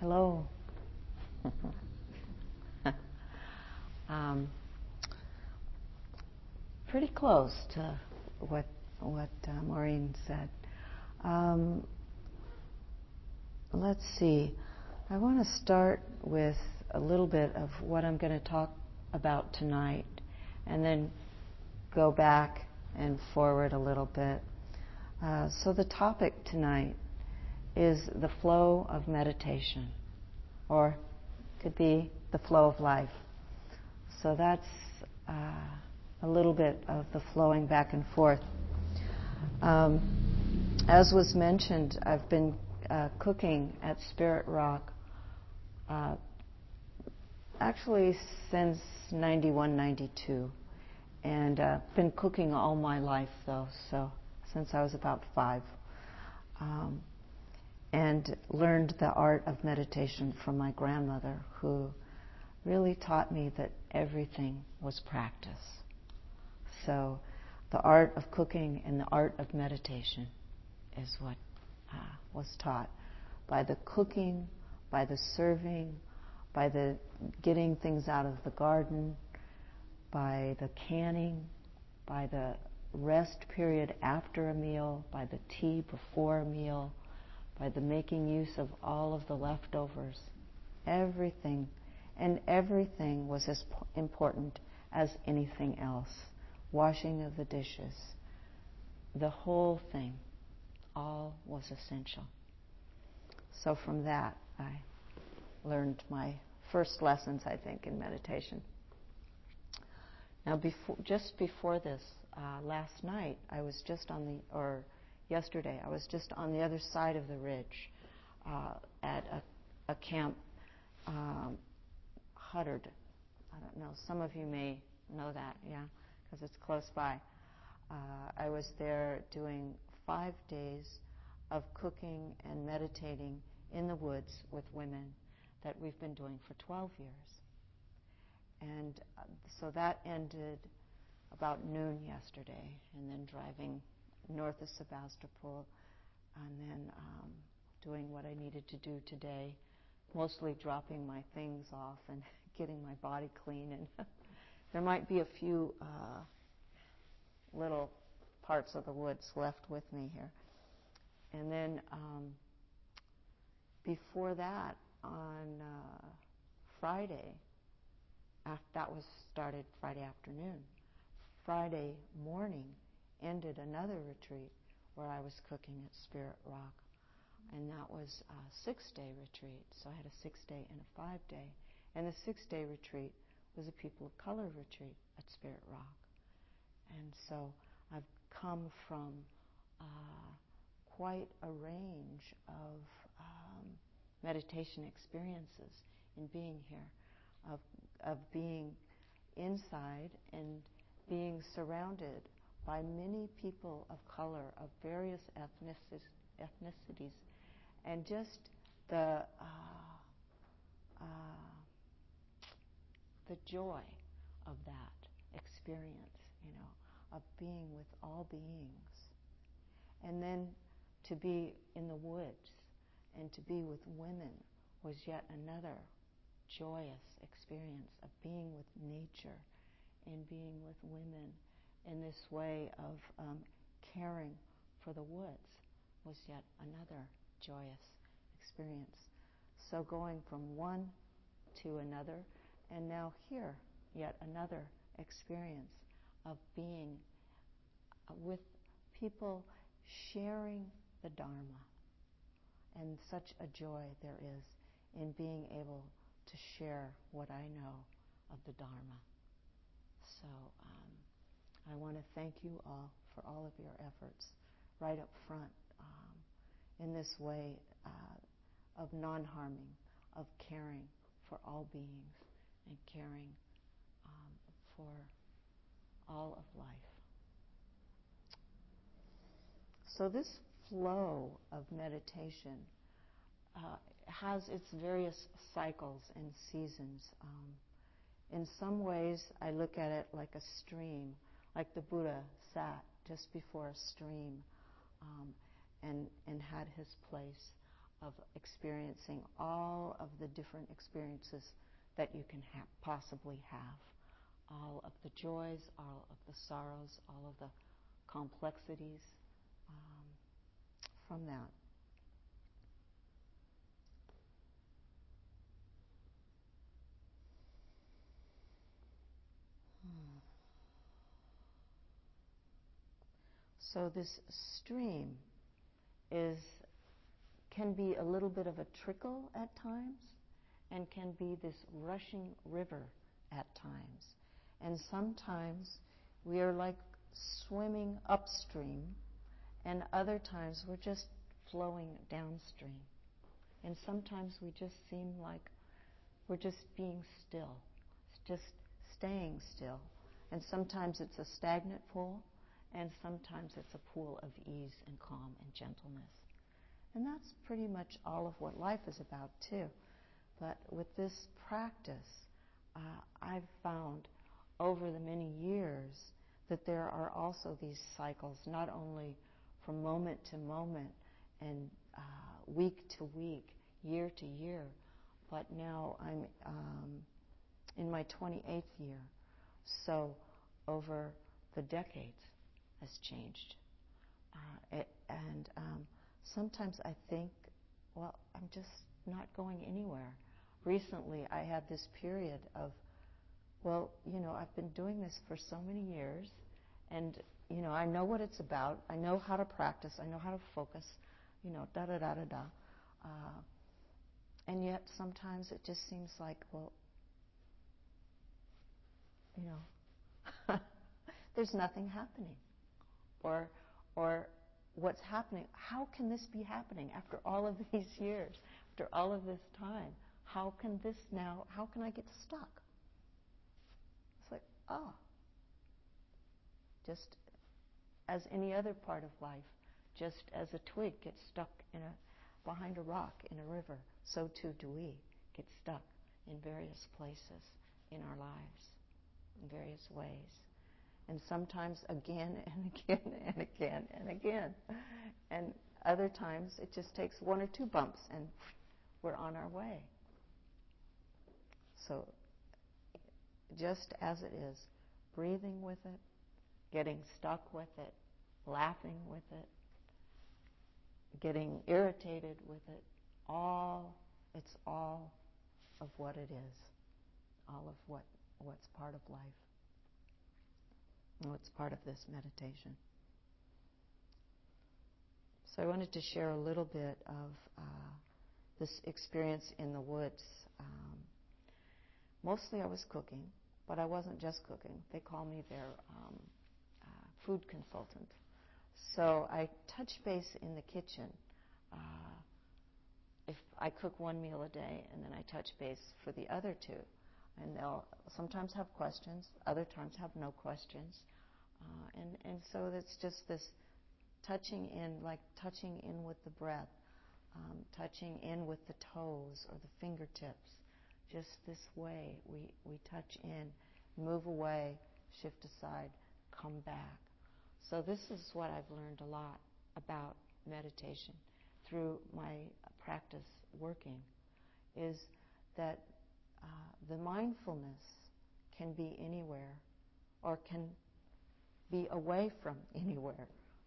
Hello. Pretty close to what Maureen said. Let's see. I want to start with a little bit of what I'm going to talk about tonight, and then go back and forward a little bit. So the topic tonight is the flow of meditation, or could be the flow of life. So that's a little bit of the flowing back and forth. As was mentioned, I've been cooking at Spirit Rock actually since 91, 92. And been cooking all my life, though, so since I was about 5. And learned the art of meditation from my grandmother, who really taught me that everything was practice. So the art of cooking and the art of meditation is what was taught. By the cooking, by the serving, by the getting things out of the garden, by the canning, by the rest period after a meal, by the tea before a meal, by the making use of all of the leftovers. Everything was as important as anything else. Washing of the dishes, the whole thing, all was essential. So from that, I learned my first lessons, I think, in meditation. Now, just before this, last night, yesterday, I was just on the other side of the ridge at a camp, Huddard. I don't know, some of you may know that, yeah, because it's close by. I was there doing 5 days of cooking and meditating in the woods with women that we've been doing for 12 years. And so that ended about noon yesterday, and then driving north of Sebastopol, and then doing what I needed to do today, mostly dropping my things off and getting my body clean. And there might be a few little parts of the woods left with me here. And then before that, on Friday, that was started Friday afternoon. Friday morning ended another retreat where I was cooking at Spirit Rock. And that was a 6-day retreat. So I had a 6-day and a 5-day. And the 6-day retreat was a People of Color retreat at Spirit Rock. And so I've come from quite a range of meditation experiences in being here, of being inside and being surrounded by many people of color, of various ethnicities, and just the joy of that experience, of being with all beings. And then to be in the woods and to be with women was yet another joyous experience of being with nature and being with women in this way of caring for the woods was yet another joyous experience. So going from one to another, and now here, yet another experience of being with people sharing the Dharma. And such a joy there is in being able to share what I know of the Dharma. So I want to thank you all for all of your efforts right up front in this way of non-harming, of caring for all beings and caring for all of life. So this flow of meditation has its various cycles and seasons. In some ways, I look at it like a stream, like the Buddha sat just before a stream and had his place of experiencing all of the different experiences that you can possibly have. All of the joys, all of the sorrows, all of the complexities from that. So this stream can be a little bit of a trickle at times, and can be this rushing river at times. And sometimes we are like swimming upstream, and other times we're just flowing downstream. And sometimes we just seem like we're just being still, just staying still. And sometimes it's a stagnant pool, and sometimes it's a pool of ease and calm and gentleness. And that's pretty much all of what life is about, too. But with this practice, I've found over the many years that there are also these cycles, not only from moment to moment and week to week, year to year, but now I'm in my 28th year. So over the decades has changed. Sometimes I think, well, I'm just not going anywhere. Recently, I had this period of, well, I've been doing this for so many years, and, I know what it's about. I know how to practice. I know how to focus, da-da-da-da-da. And yet, sometimes it just seems like, well, there's nothing happening. Or what's happening? How can this be happening after all of these years, after all of this time? How can I get stuck? It's like, just as any other part of life, just as a twig gets stuck behind a rock in a river, so too do we get stuck in various places in our lives, in various ways. And sometimes again and again and again and again. And other times it just takes one or two bumps and we're on our way. So just as it is, breathing with it, getting stuck with it, laughing with it, getting irritated with it, it's all of what it is, all of what's part of life. It's part of this meditation. So I wanted to share a little bit of this experience in the woods. Mostly I was cooking, but I wasn't just cooking. They call me their food consultant. So I touch base in the kitchen. If I cook one meal a day, and then I touch base for the other two. And they'll sometimes have questions, other times have no questions. And so it's just this touching in, like touching in with the breath, touching in with the toes or the fingertips. Just this way, we touch in, move away, shift aside, come back. So this is what I've learned a lot about meditation through my practice working, is that the mindfulness can be anywhere or can be away from anywhere,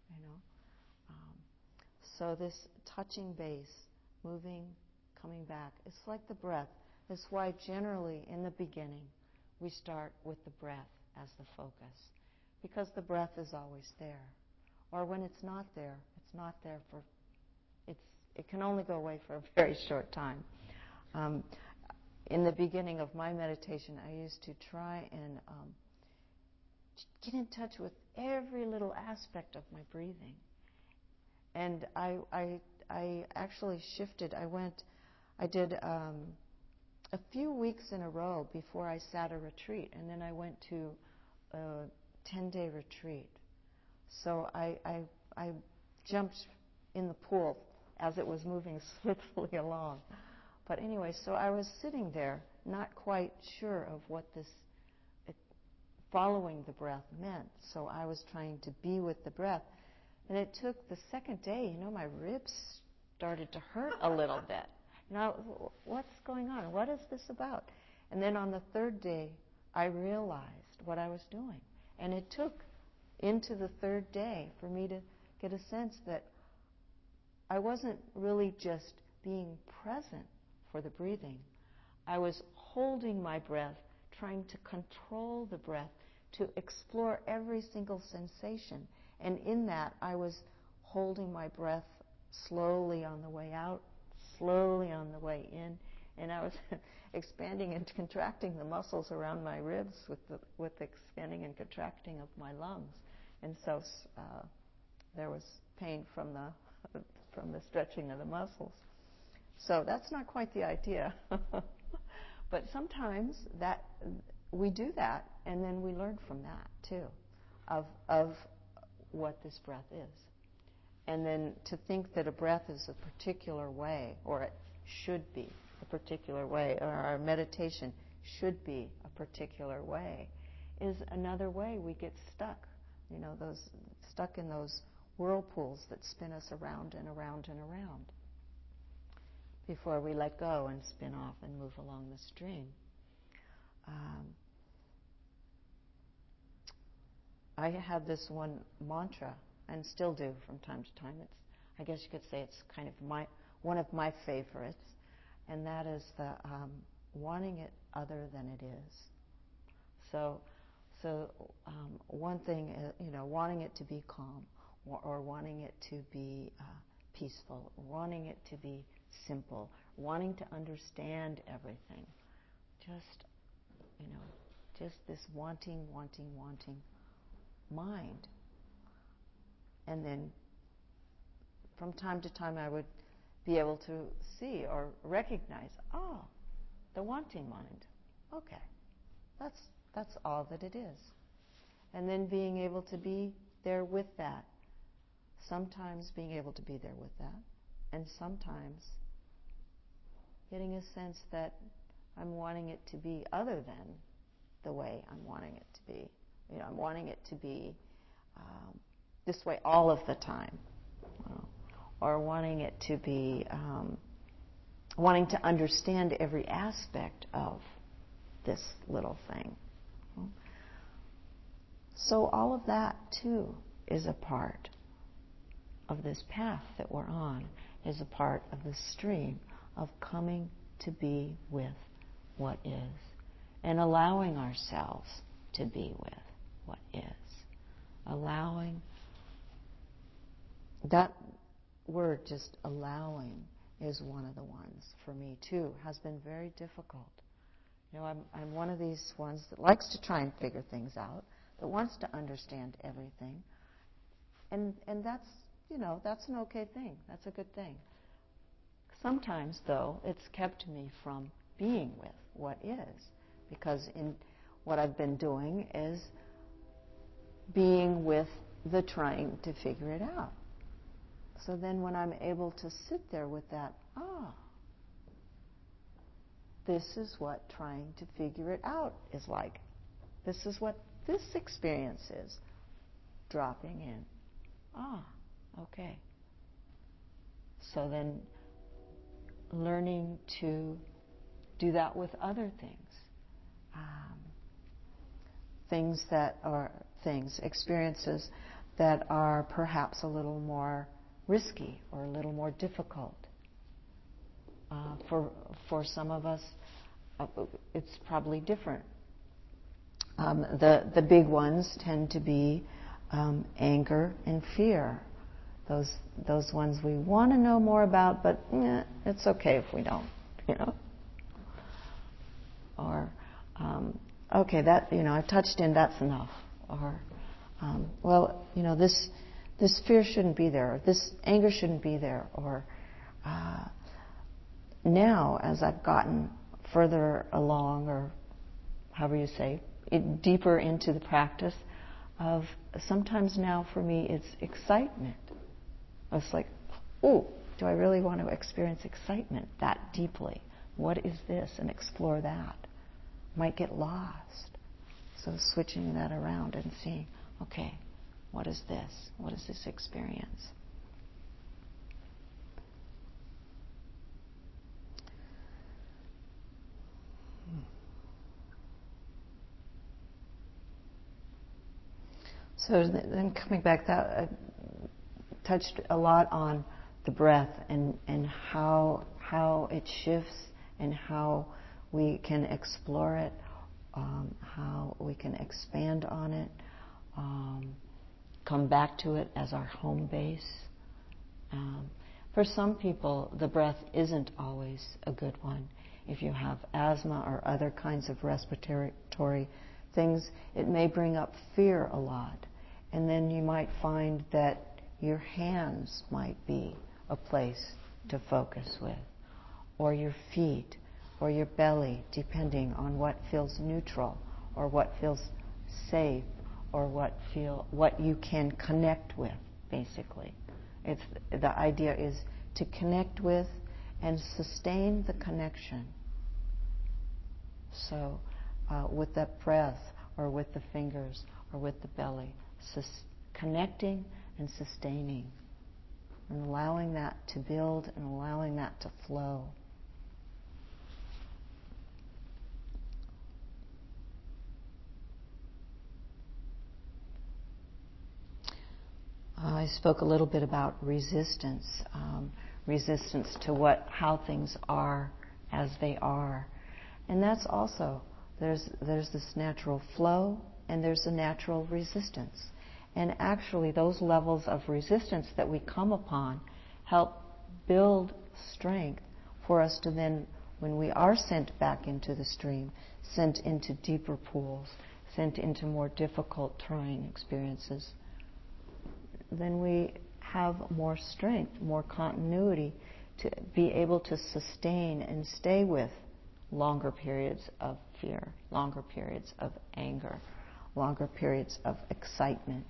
So this touching base, moving, coming back, it's like the breath. It's why generally in the beginning we start with the breath as the focus, because the breath is always there. Or when it's not there for, it can only go away for a very short time. In the beginning of my meditation, I used to try and get in touch with every little aspect of my breathing. And I actually shifted. I did a few weeks in a row before I sat a retreat, and then I went to a 10-day retreat. So I jumped in the pool as it was moving swiftly along. But anyway, so I was sitting there, not quite sure of what this following the breath meant. So I was trying to be with the breath. And it took the second day, my ribs started to hurt a little bit. What's going on? What is this about? And then on the third day, I realized what I was doing. And it took into the third day for me to get a sense that I wasn't really just being present for the breathing. I was holding my breath, trying to control the breath, to explore every single sensation. And in that, I was holding my breath slowly on the way out, slowly on the way in, and I was expanding and contracting the muscles around my ribs with the expanding and contracting of my lungs. And so there was pain from the stretching of the muscles. So that's not quite the idea. But sometimes that we do that, and then we learn from that too, of what this breath is. And then to think that a breath is a particular way, or it should be a particular way, or our meditation should be a particular way, is another way we get stuck. Stuck in those whirlpools that spin us around and around and around before we let go and spin off and move along the stream. I had this one mantra, and still do from time to time. I guess you could say it's kind of one of my favorites, and that is the wanting it other than it is. So one thing is, wanting it to be calm, or wanting it to be peaceful, wanting it to be simple, wanting to understand everything. Just this wanting mind. And then from time to time I would be able to see or recognize, the wanting mind. Okay, that's all that it is. And then being able to be there with that. Sometimes being able to be there with that. And sometimes getting a sense that I'm wanting it to be other than the way I'm wanting it to be. I'm wanting it to be this way all of the time, or wanting it to be, wanting to understand every aspect of this little thing. So all of that too is a part of this path that we're on, is a part of the stream of coming to be with what is, and allowing ourselves to be with what is. Allowing. That word, just allowing, is one of the ones for me too, has been very difficult. I'm one of these ones that likes to try and figure things out, that wants to understand everything. And that's, that's an okay thing. That's a good thing. Sometimes, though, it's kept me from being with what is, because in what I've been doing is being with the trying to figure it out. So then when I'm able to sit there with that, this is what trying to figure it out is like. This is what this experience is. Dropping in. Okay. So then learning to do that with other things. Experiences that are perhaps a little more risky or a little more difficult. For some of us, it's probably different. The big ones tend to be anger and fear. Those ones we want to know more about, but it's okay if we don't, Or okay, that I've touched in, that's enough. Or this fear shouldn't be there, or this anger shouldn't be there. Or now, as I've gotten further along, or however you say, deeper into the practice of, sometimes now for me it's excitement. It's like, do I really want to experience excitement that deeply? What is this? And explore that. Might get lost. So switching that around and seeing, okay, what is this? What is this experience? So then coming back, that I touched a lot on the breath and how it shifts and how we can explore it, how we can expand on it, come back to it as our home base. For some people, the breath isn't always a good one. If you have asthma or other kinds of respiratory things, it may bring up fear a lot. And then you might find that your hands might be a place to focus with, or your feet, or your belly, depending on what feels neutral, or what feels safe, or what you can connect with, basically. The idea is to connect with and sustain the connection. So with the breath, or with the fingers, or with the belly, connecting and sustaining, and allowing that to build and allowing that to flow. I spoke a little bit about resistance, resistance to how things are as they are, and that's also there's this natural flow and there's a natural resistance, and actually those levels of resistance that we come upon help build strength for us to then, when we are sent back into the stream, sent into deeper pools, sent into more difficult, trying experiences, then we have more strength, more continuity to be able to sustain and stay with longer periods of fear, longer periods of anger, longer periods of excitement,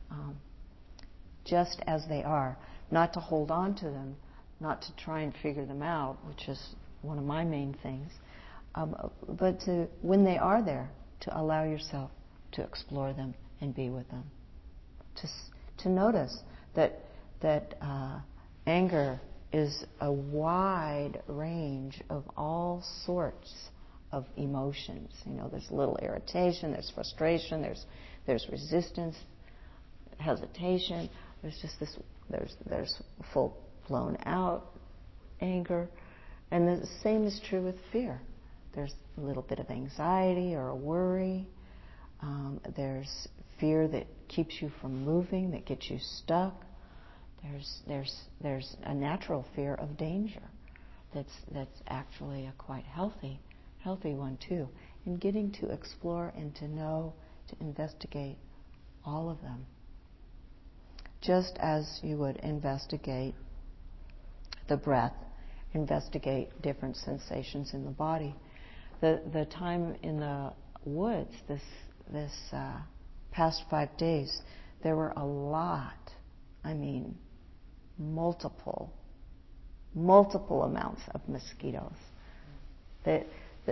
just as they are. Not to hold on to them, not to try and figure them out, which is one of my main things, but to, when they are there, to allow yourself to explore them and be with them. To notice that anger is a wide range of all sorts of emotions. There's a little irritation, there's frustration, there's resistance, hesitation. There's just this. There's full blown out anger, and the same is true with fear. There's a little bit of anxiety or a worry. There's fear that keeps you from moving, that gets you stuck. There's a natural fear of danger that's actually a quite healthy one too. And getting to explore and to know, to investigate all of them, just as you would investigate the breath, investigate different sensations in the body. The time in the woods, this past 5 days, there were a lot, multiple amounts of mosquitoes. There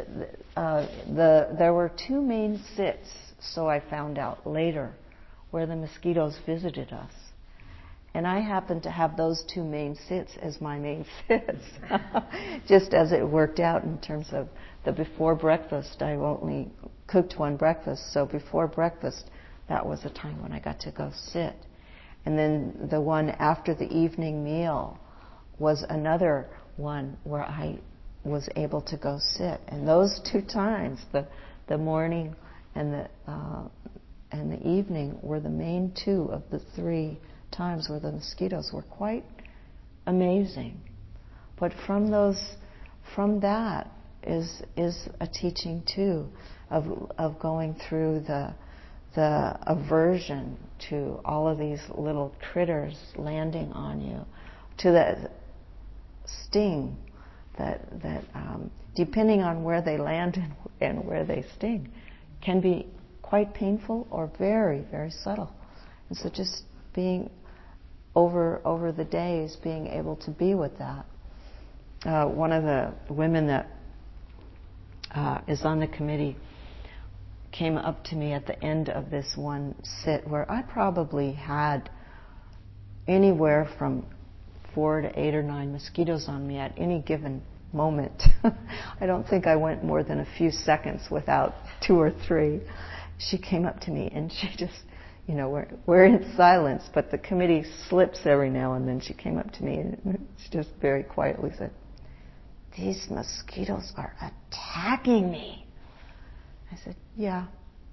were 2 main sits, so I found out later, where the mosquitoes visited us. And I happened to have those 2 main sits as my main sits, just as it worked out in terms of the before breakfast. I only cooked 1 breakfast, so before breakfast, that was a time when I got to go sit. And then the one after the evening meal was another one where I was able to go sit. And those 2 times, the morning and the evening, were the main 2 of the 3 times where the mosquitoes were quite amazing. But from that is a teaching too of going through the aversion to all of these little critters landing on you, to that sting that depending on where they land and where they sting, can be quite painful or very, very subtle. And so just being over the days, being able to be with that. One of the women that is on the committee came up to me at the end of this one sit where I probably had anywhere from 4 to 8 or 9 mosquitoes on me at any given moment. I don't think I went more than a few seconds without 2 or 3. She came up to me and she just we're in silence, but the committee slips every now and then. She came up to me and she just very quietly said, "These mosquitoes are attacking me." I said, "Yeah."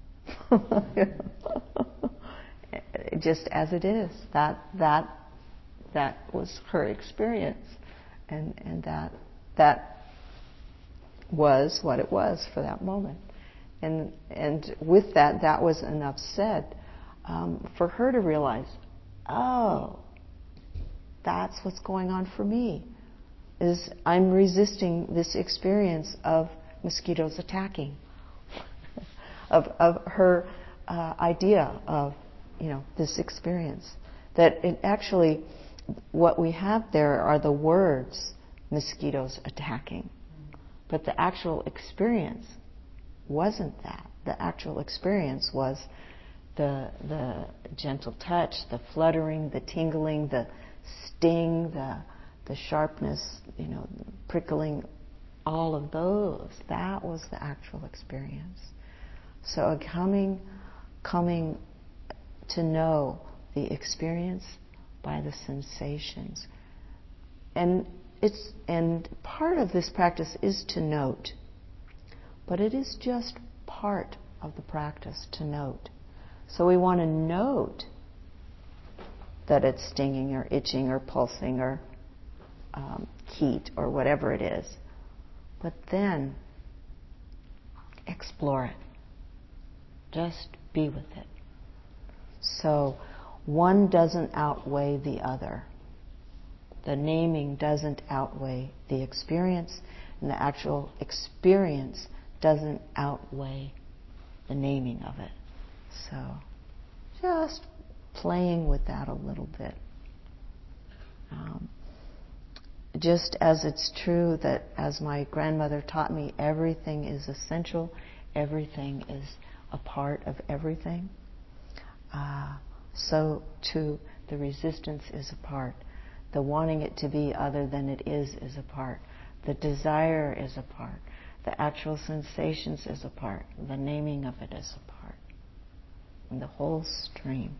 Just as it is. That was her experience. And that was what it was for that moment. And with that was enough said for her to realize, oh, that's what's going on for me, is I'm resisting this experience of mosquitoes attacking, of her idea of, this experience. That it actually, what we have there are the words, mosquitoes attacking. But the actual experience wasn't that. The actual experience was the gentle touch, the fluttering, the tingling, the sting, the sharpness, prickling, all of those. That was the actual experience. So coming to know the experience by the sensations. And part of this practice is to note, but it is just part of the practice to note. So we want to note that it's stinging or itching or pulsing or heat or whatever it is, but then explore it. Just be with it. So one doesn't outweigh the other. The naming doesn't outweigh the experience, and the actual experience doesn't outweigh the naming of it. So just playing with that a little bit. Just as it's true that, as my grandmother taught me, everything is essential, everything is a part of everything, so too the resistance is a part. The wanting it to be other than it is a part. The desire is a part. The actual sensations is a part. The naming of it is a part. And the whole stream.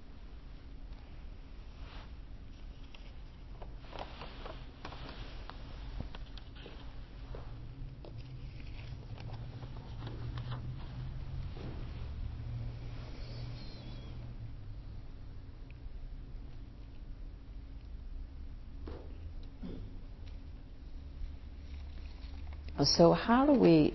So how do we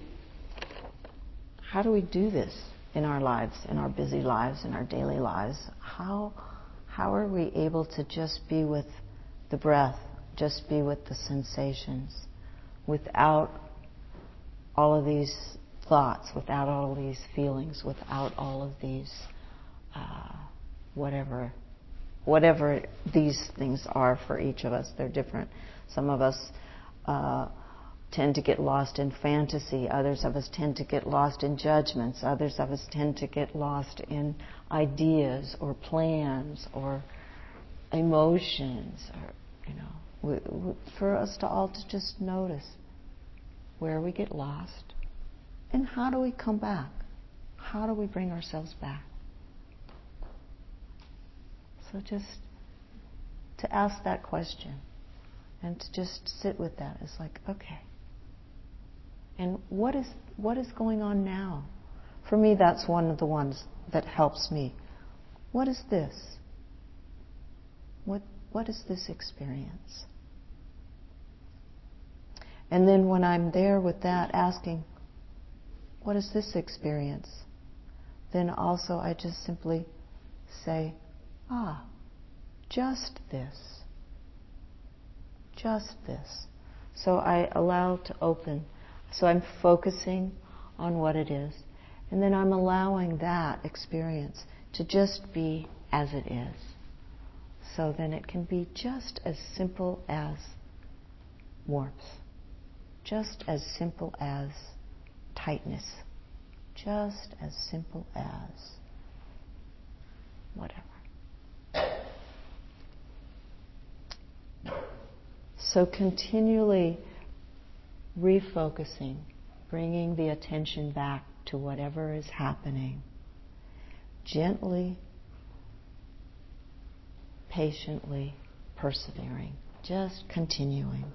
do this in our lives, in our busy lives, in our daily lives? How are we able to just be with the breath, just be with the sensations, without all of these thoughts, without all of these feelings, without all of these whatever these things are for each of us? They're different. Some of us tend to get lost in fantasy. Others of us tend to get lost in judgments. Others of us tend to get lost in ideas or plans or emotions. Or, for us to all to just notice where we get lost and how do we come back? How do we bring ourselves back? So just to ask that question and to just sit with that. It's like, okay. And what is going on now? For me, that's one of the ones that helps me. What is this? What is this experience? And then when I'm there with that, asking, what is this experience? Then also I just simply say, just this. Just this. So I allow to open. So I'm focusing on what it is, and then I'm allowing that experience to just be as it is. So then it can be just as simple as warmth, just as simple as tightness, just as simple as whatever. So continually refocusing, bringing the attention back to whatever is happening, gently patiently persevering, just continuing.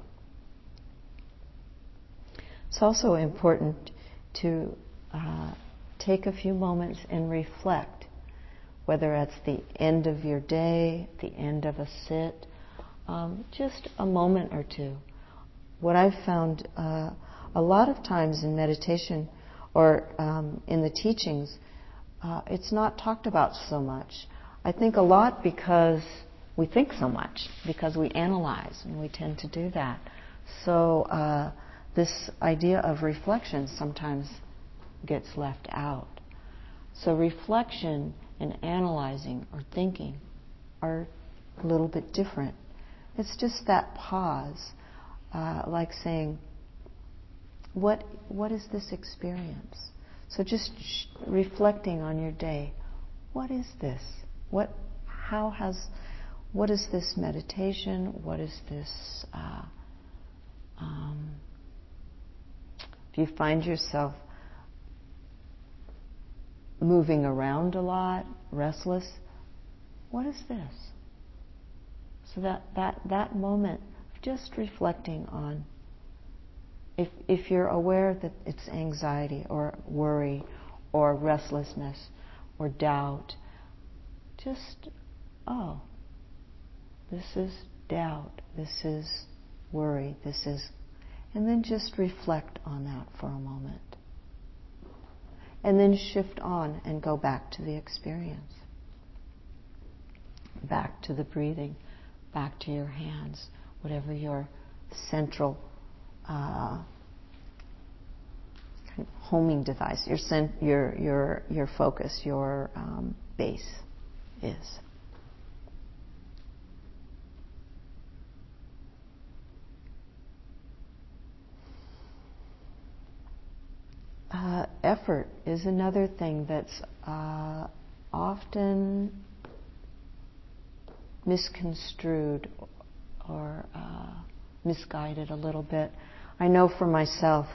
It's also important to take a few moments and reflect, whether it's the end of your day, the end of a sit, just a moment or two. What I've found a lot of times in meditation or in the teachings, it's not talked about so much. I think a lot because we think so much, because we analyze, and we tend to do that. So this idea of reflection sometimes gets left out. So reflection and analyzing or thinking are a little bit different. It's just that pause, like saying, what is this experience? So just reflecting on your day. What is this? What is this meditation? What is this? If you find yourself moving around a lot, restless, what is this? So that moment of just reflecting on, if you're aware that it's anxiety or worry or restlessness or doubt, just, oh, this is doubt, this is worry, this is, and then just reflect on that for a moment. And then shift on and go back to the experience. Back to the breathing, back to your hands, whatever your central homing device, your focus, your base is. Effort is another thing that's often misconstrued or misguided a little bit. I know for myself,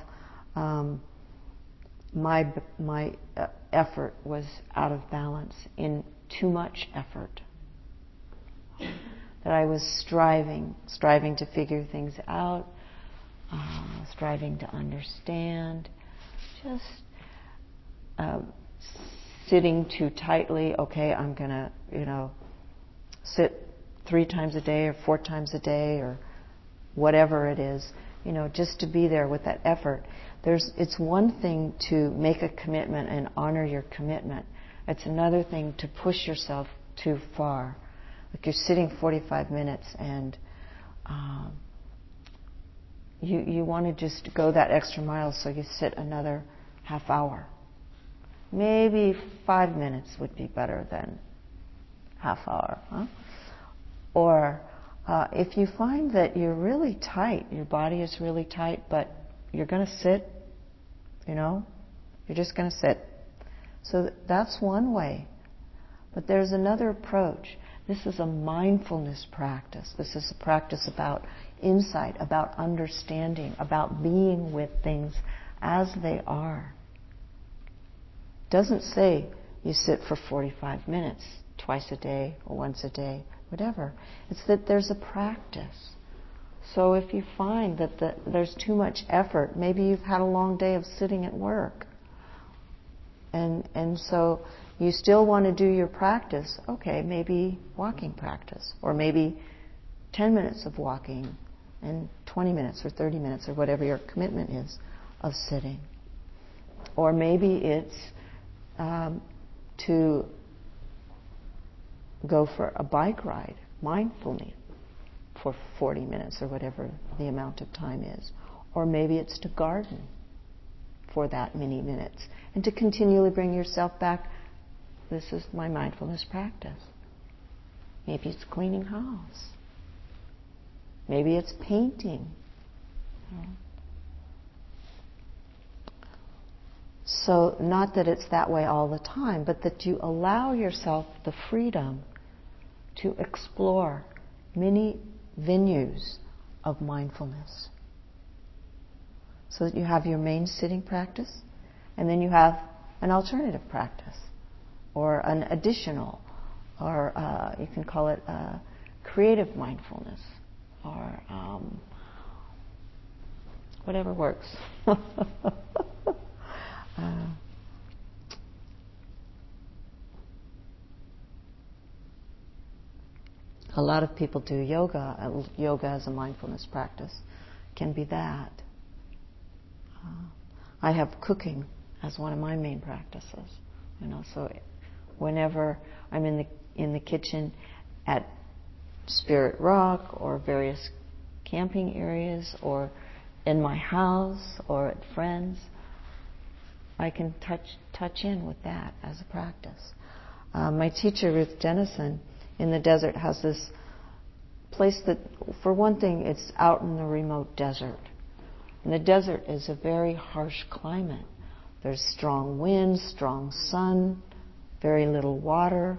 my effort was out of balance in too much effort. That I was striving to figure things out, striving to understand, just sitting too tightly. Okay, I'm going to, sit 3 times a day or 4 times a day or whatever it is, just to be there with that effort. It's one thing to make a commitment and honor your commitment. It's another thing to push yourself too far. Like you're sitting 45 minutes and you want to just go that extra mile, so you sit another half hour. Maybe 5 minutes would be better than half hour. Huh? Or if you find that you're really tight, your body is really tight, but you're going to sit, you're just going to sit. So that's one way. But there's another approach. This is a mindfulness practice. This is a practice about insight, about understanding, about being with things as they are. It doesn't say you sit for 45 minutes twice a day or once a day, whatever. It's that there's a practice. So if you find that there's too much effort, maybe you've had a long day of sitting at work, and so you still want to do your practice, okay, maybe walking practice, or maybe 10 minutes of walking and 20 minutes or 30 minutes or whatever your commitment is of sitting. Or maybe it's to go for a bike ride mindfully for 40 minutes or whatever the amount of time is. Or maybe it's to garden for that many minutes and to continually bring yourself back. This is my mindfulness practice. Maybe it's cleaning house. Maybe it's painting. So not that it's that way all the time, but that you allow yourself the freedom to explore many venues of mindfulness. So that you have your main sitting practice, and then you have an alternative practice, or an additional or you can call it creative mindfulness, or whatever works. A lot of people do yoga. Yoga as a mindfulness practice can be that. I have cooking as one of my main practices. So whenever I'm in the kitchen at Spirit Rock or various camping areas, or in my house or at friends, I can touch in with that as a practice. My teacher, Ruth Dennison, in the desert has this place that, for one thing, it's out in the remote desert. And the desert is a very harsh climate. There's strong wind, strong sun, very little water,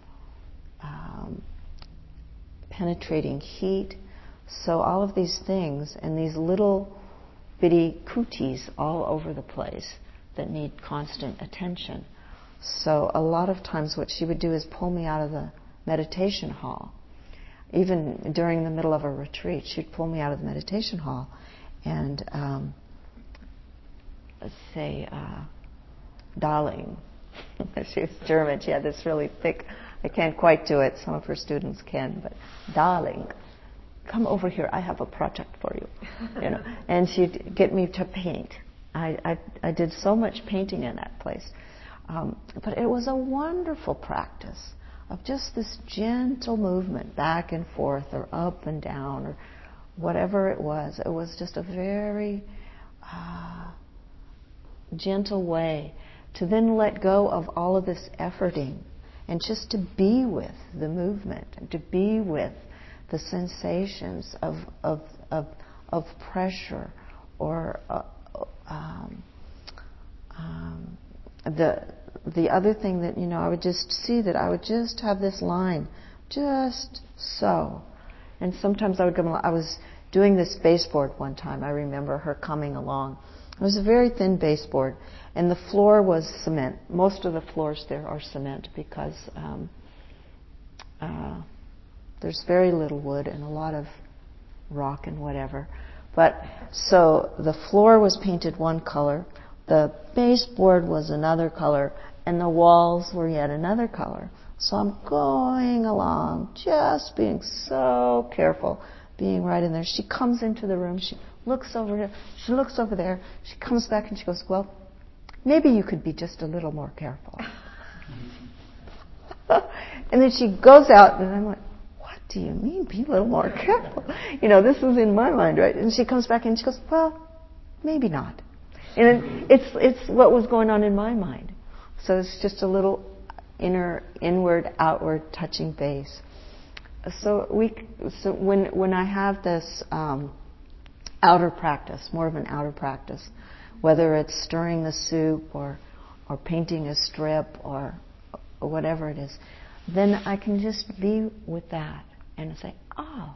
penetrating heat. So all of these things, and these little bitty kutis all over the place that need constant attention. So a lot of times what she would do is pull me out of the meditation hall. Even during the middle of a retreat, she'd pull me out of the meditation hall and say, darling. She was German. She had this really thick, I can't quite do it. Some of her students can, but darling, come over here. I have a project for you. And she'd get me to paint. I did so much painting in that place. But it was a wonderful practice of just this gentle movement back and forth or up and down or whatever it was. It was just a very gentle way to then let go of all of this efforting and just to be with the movement and to be with the sensations of pressure or the other thing that, I would just see that I would just have this line, just so. And sometimes I was doing this baseboard one time. I remember her coming along. It was a very thin baseboard, and the floor was cement. Most of the floors there are cement because there's very little wood and a lot of rock and whatever. But so the floor was painted one color, the baseboard was another color, and the walls were yet another color. So I'm going along, just being so careful, being right in there. She comes into the room, she looks over here, she looks over there, she comes back and she goes, well, maybe you could be just a little more careful. And then she goes out, and I'm like, what do you mean, be a little more careful? This was in my mind, right? And she comes back and she goes, well, maybe not. And it's what was going on in my mind. So it's just a little inward, outward touching base. So when I have this outer practice, more of an outer practice, whether it's stirring the soup or painting a strip or whatever it is, then I can just be with that and say, oh,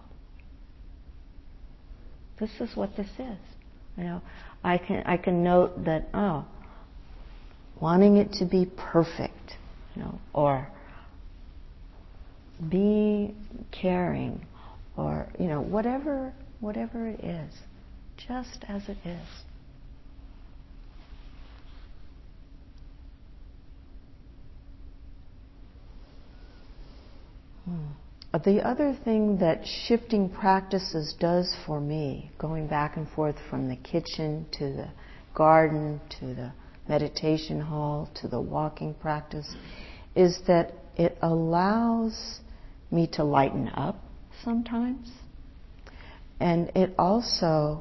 this is what this is. I can note that, wanting it to be perfect, or be caring, or whatever it is, just as it is. The other thing that shifting practices does for me, going back and forth from the kitchen to the garden to the meditation hall to the walking practice, is that it allows me to lighten up sometimes. And it also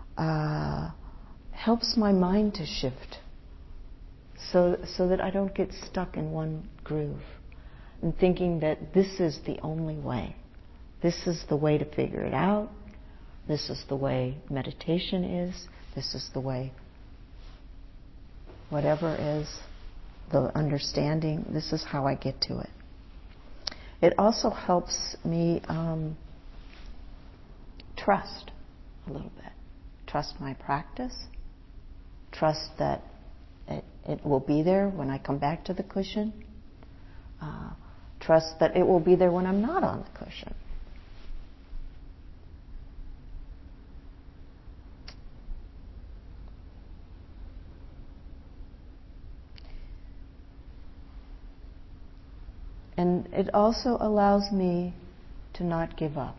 helps my mind to shift so that I don't get stuck in one groove and thinking that this is the only way. This is the way to figure it out. This is the way meditation is. This is the way whatever is the understanding. This is how I get to it. It also helps me trust a little bit. Trust my practice. Trust that it will be there when I come back to the cushion. trust that it will be there when I'm not on the cushion. And it also allows me to not give up.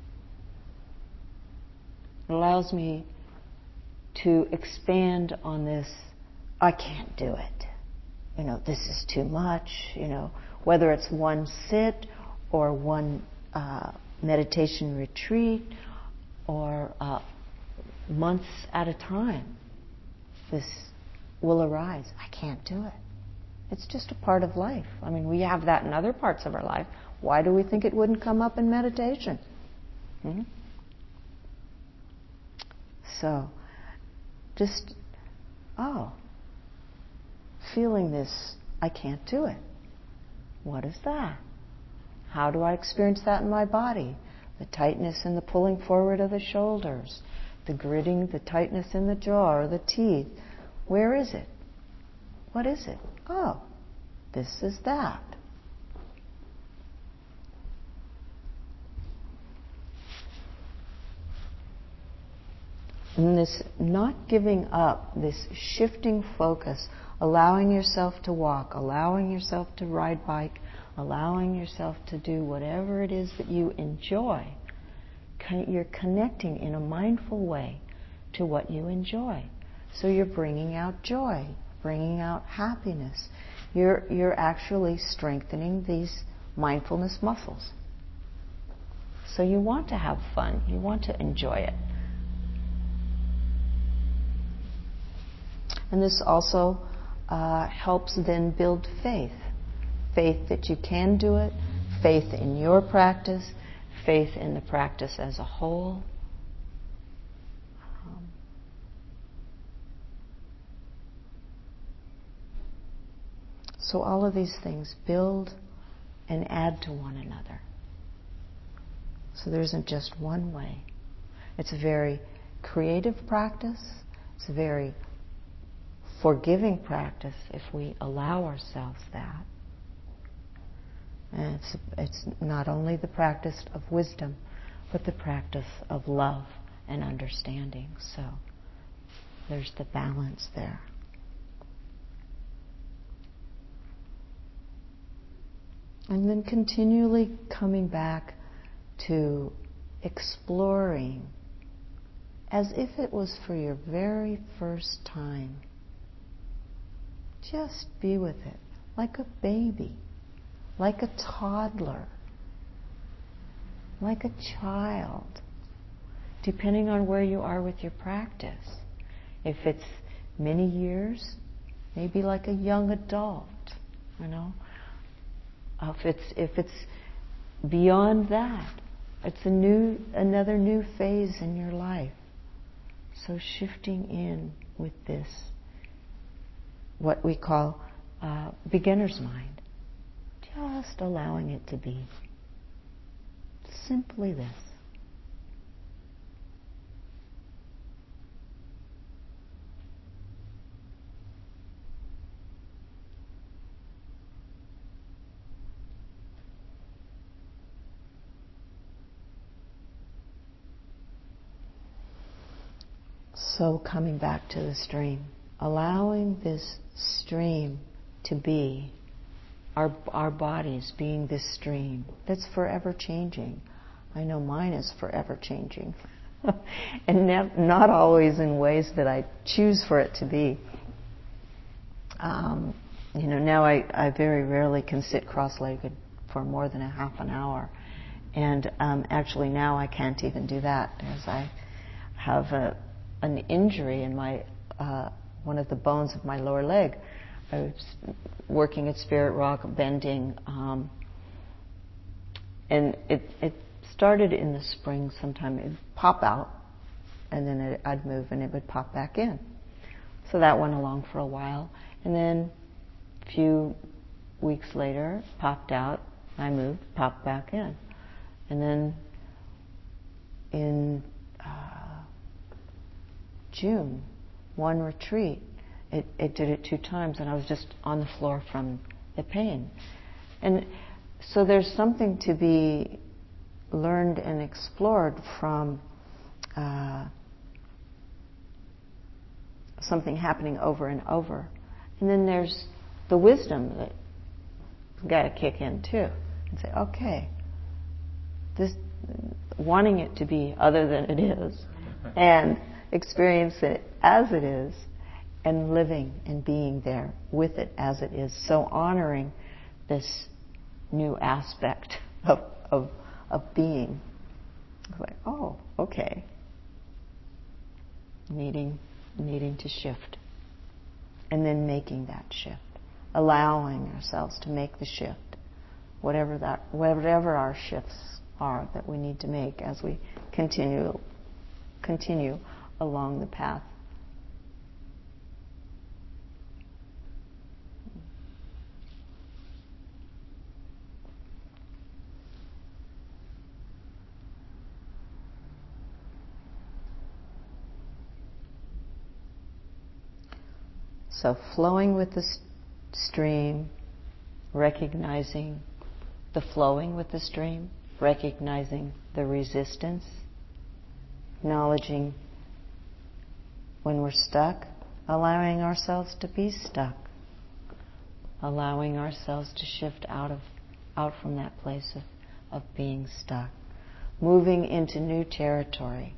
It allows me to expand on this, I can't do it. This is too much. Whether it's one sit or one meditation retreat or months at a time, this will arise. I can't do it. It's just a part of life. We have that in other parts of our life. Why do we think it wouldn't come up in meditation? So, just, feeling this, I can't do it. What is that? How do I experience that in my body? The tightness and the pulling forward of the shoulders, the gritting, the tightness in the jaw or the teeth. Where is it? What is it? This is that. And this not giving up, this shifting focus, allowing yourself to walk, allowing yourself to ride bike, allowing yourself to do whatever it is that you enjoy, you're connecting in a mindful way to what you enjoy. So you're bringing out joy, bringing out happiness. You're actually strengthening these mindfulness muscles. So you want to have fun. You want to enjoy it. And this also helps then build faith. Faith that you can do it, faith in your practice, faith in the practice as a whole. So all of these things build and add to one another. So there isn't just one way. It's a very creative practice. It's a very forgiving practice if we allow ourselves that. And it's not only the practice of wisdom, but the practice of love and understanding. So there's the balance there. And then continually coming back to exploring as if it was for your very first time. Just be with it, like a baby, like a toddler, like a child, depending on where you are with your practice. If it's many years, maybe like a young adult, If it's beyond that, it's another new phase in your life. So shifting in with this, what we call beginner's mind. Just allowing it to be. Simply this. So coming back to the stream, allowing this stream to be, our bodies being this stream that's forever changing. I know mine is forever changing. And not always in ways that I choose for it to be. Now I very rarely can sit cross-legged for more than a half an hour. And actually now I can't even do that, as I have an injury in my one of the bones of my lower leg. I was working at Spirit Rock, bending, and it started in the spring sometime. It would pop out, and then I'd move, and it would pop back in. So that went along for a while, and then a few weeks later, popped out. I moved, popped back in, and then in June, one retreat, it did it 2 times, and I was just on the floor from the pain. And So there's something to be learned and explored from something happening over and over. And then there's the wisdom that got to kick in too and say, okay, this, wanting it to be other than it is, and experience it as it is, and living and being there with it as it is. So honoring this new aspect of being. It's like, oh, okay. Needing to shift. And then making that shift. Allowing ourselves to make the shift. Whatever our shifts are that we need to make as we continue along the path. So flowing with the stream, recognizing the flowing with the stream, recognizing the resistance, acknowledging when we're stuck, allowing ourselves to be stuck, allowing ourselves to shift out from that place of being stuck, moving into new territory,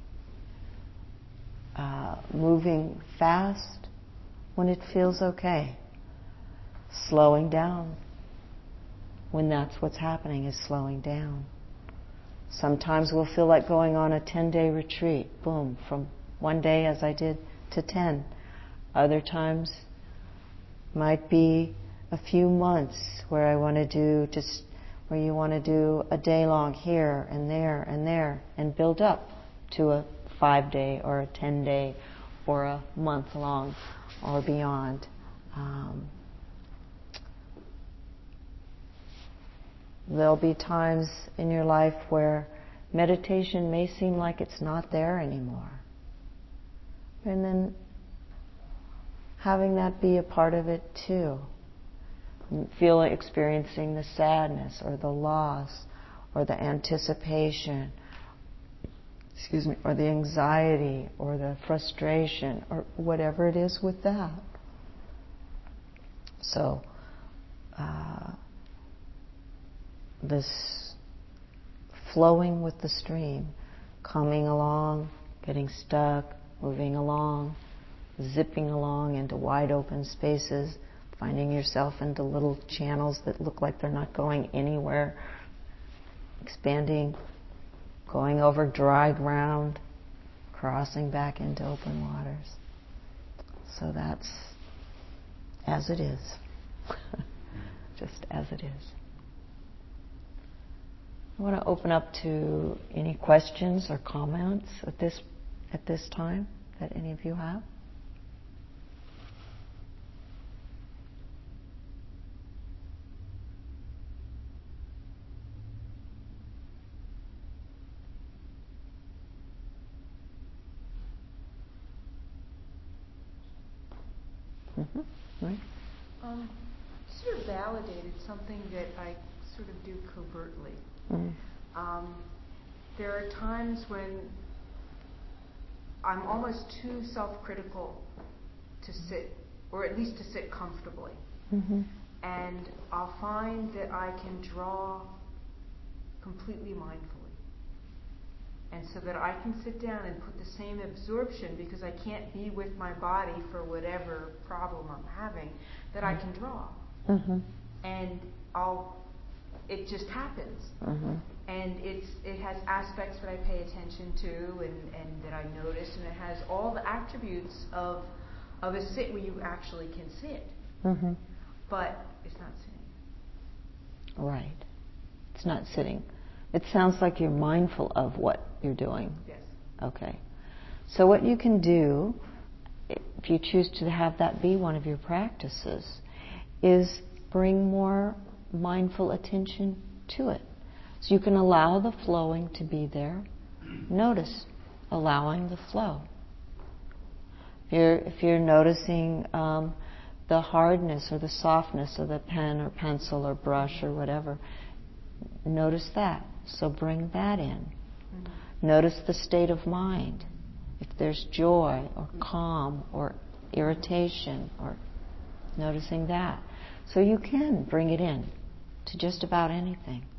moving fast when it feels okay, slowing down when that's what's happening, is slowing down. Sometimes we'll feel like going on a 10-day retreat, boom, from one day as I did to 10. Other times might be a few months where you want to do a day long here and there and build up to a 5-day or a 10-day or a month long or beyond. There'll be times in your life where meditation may seem like it's not there anymore. And then having that be a part of it too. Experiencing the sadness or the loss or the anticipation, or the anxiety or the frustration or whatever it is with that. So, this flowing with the stream, coming along, getting stuck, moving along, zipping along into wide open spaces, finding yourself into little channels that look like they're not going anywhere, expanding, going over dry ground, crossing back into open waters. So that's as it is. Just as it is. I want to open up to any questions or comments at this time that any of you have. Mm-hmm. Right. Sort of validated something that I sort of do covertly. There are times when I'm almost too self-critical to sit, or at least to sit comfortably. Mm-hmm. And I'll find that I can draw completely mindfully. And so that I can sit down and put the same absorption, because I can't be with my body for whatever problem I'm having, that I can draw. Mm-hmm. And it just happens. Mm-hmm. And it has aspects that I pay attention to and that I notice, and it has all the attributes of a sit where you actually can sit. Mm-hmm. But it's not sitting. Right. It's not sitting. It sounds like you're mindful of what you're doing. Yes. Okay. So what you can do, if you choose to have that be one of your practices, is bring more mindful attention to it. So you can allow the flowing to be there. Notice allowing the flow. If you're noticing the hardness or the softness of the pen or pencil or brush or whatever, Notice that. So bring that in. Notice the state of mind. If there's joy or calm or irritation, or noticing that. So you can bring it in to just about anything.